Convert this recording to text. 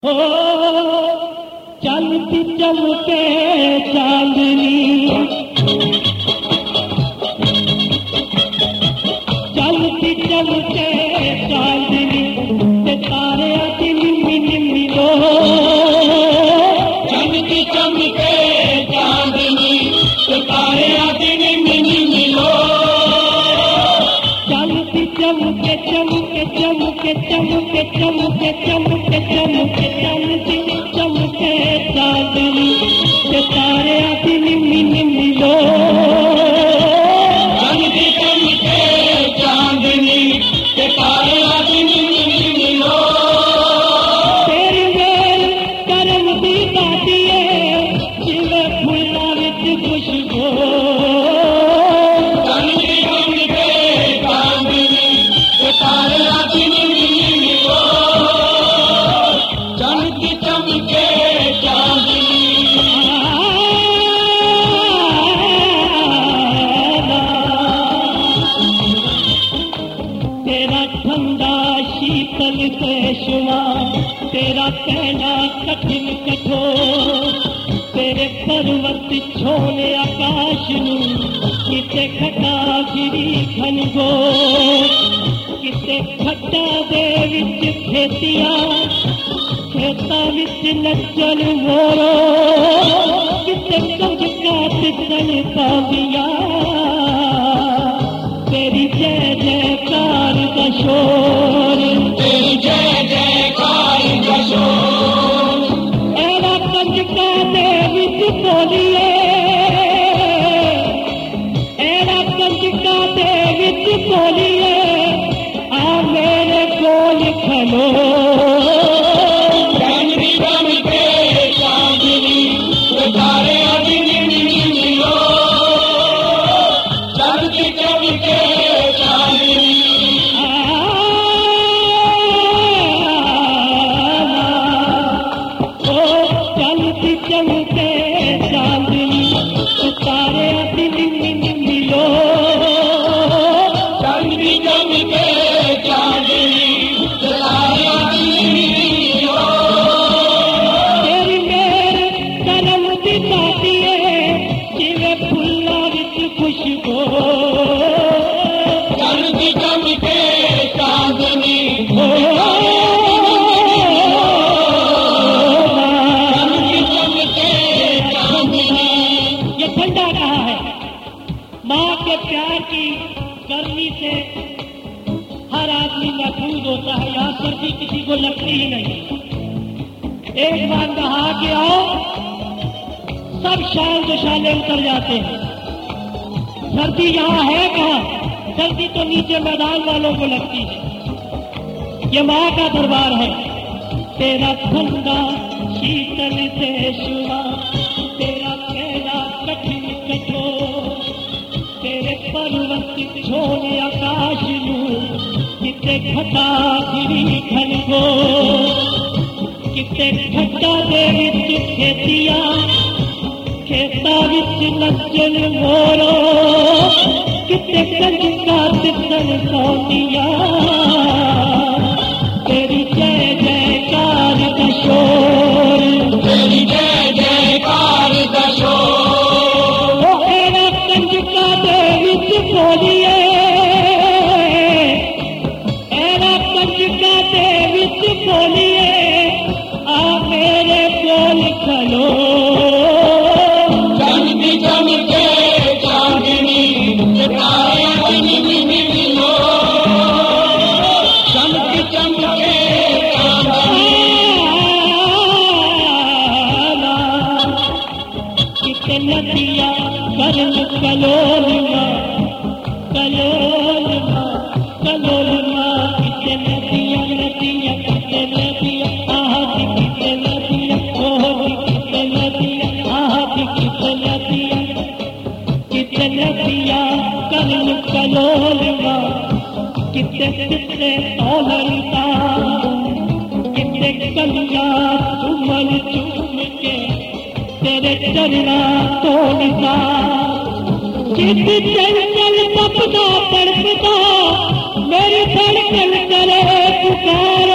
हो चलती चमके चांदनी, चलती चमके चांदनी, सितारे आती निम्मी निम्मी लो। चलती चमके चांदनी, सितारे आती निम्मी निम्मी लो। चलती चमके चमके चमके चमके चमके चमके चमके चलती चमके चांदनी, सितारे आती निम्मी निम्मी लो। चलती चमके चांदनी, सितारे आती निम्मी निम्मी लो। तेरी मेल करम दी दाती है, जिवे फुल्लां विच खुशबू। चलती चमके चांदनी, सितारे आती निम्मी निम्मी लो। चलती चमके चांदनी। तेरा ठंडा शीतल देशवा, तेरा कहना कठिन कठोर, तेरे पर्वत छोले आकाश नू किते खटा गिरी घनघोर। किते खट्टा दे विच खेतियां, खेतां विच नच्चन मोरो, किते कंजका तितन पावियां। तेरी जय जयकार का शोर, तेरी जय जयकार का शोर। एरा कंजका दे विच बोलिए, एरा कंजका दे विच बोलिए, आ मेरे कोल खलो। चलती चमके चांदनी, सितारे आती निम्मी निम्मी लो। चलती चमके चांदनी। चलती चमके चांदनी, सितारे आती निम्मी निम्मी लो। चलती चमके चांदनी, सितारे आती निम्मी निम्मी लो। तेरी मेर करम दी दाती है, जिवे फुल्लां विच खुशबू। चलती चमके चांदनी, हो चलती चमके चांदनी। ये ठंडा कहा है, माँ के प्यार की गर्मी से हर आदमी महफूज होता है। यहाँ सर्दी किसी को लगती ही नहीं। एक बार नहा के आओ, सब शाल दुशाले उतर जाते हैं। सर्दी यहाँ है कहाँ? सर्दी तो नीचे मैदान वालों को लगती है। ये माँ का दरबार है। तेरा ठंडा शीतल देशवा, तेरा कहना कठिन कठोर, तेरे पर्वत छोले आकाश नू किते खटा गिरी घनघोर। किते खट्टा दे विच खेतियां, खेतां विच नच्चन मोरो, किते कंजका तितन सौंदियां। तेरी जय जयकार का शोर, तेरी जय जयकार का शोर। ओ एरा कंजका दे विच बोलिए, एरा कंजका दे विच बोलिए, आ मेरे बोल खलो। चलती चमके चांदनी, सितारे आती निम्मी निम्मी लो। चलती चमके चांदनी। किते नदियाँ करन कलोलमा, कलोलमा, कलोलमा। किते नदियाँ नदियाँ, किते नदियाँ आहती, किते नदियाँ ओहती, किते नदियाँ आहती, किते नदियाँ, किते नदियाँ करन कलोलमा। किते किते तोलता, किते कलिया चुमल चुम के तेरे चरना तोड़ता। चित चंचल तपदा तड़पदा, मेरी धड़कन करे पुकार।